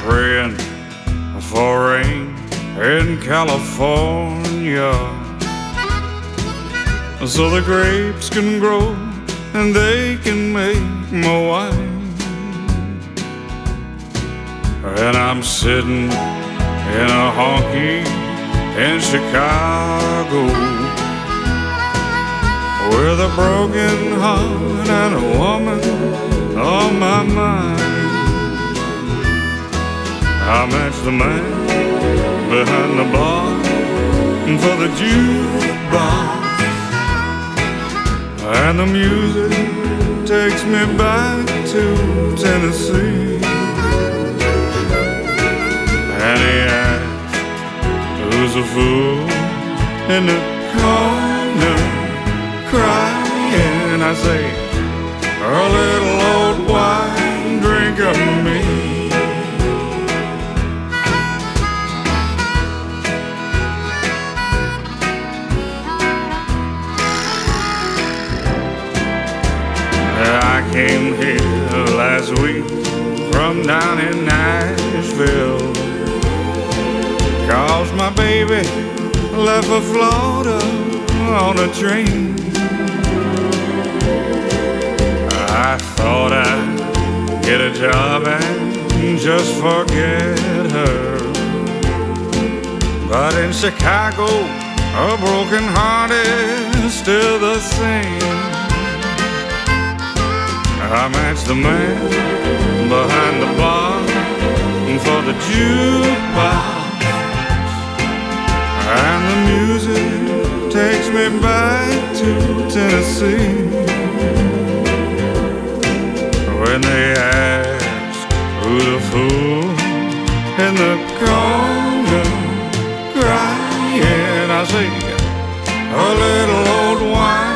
praying for rain in California, so the grapes can grow and they can make more wine. And I'm sitting in a honky in Chicago with a broken heart and a woman on my mind. I matched the man behind the bar for the jukebox, and the music takes me back to Tennessee. And he asked, who's a fool in the corner crying? I say, a little old wine, drink of me. I came here last week from down in Nashville, 'cause my baby left for Florida on a train. I thought I'd get a job and just forget her, but in Chicago a broken heart is still the same. I matched the man behind the bar for the jukebox, and the music takes me back to Tennessee. When they ask who's the fool in the corner crying, I say, a little old wine,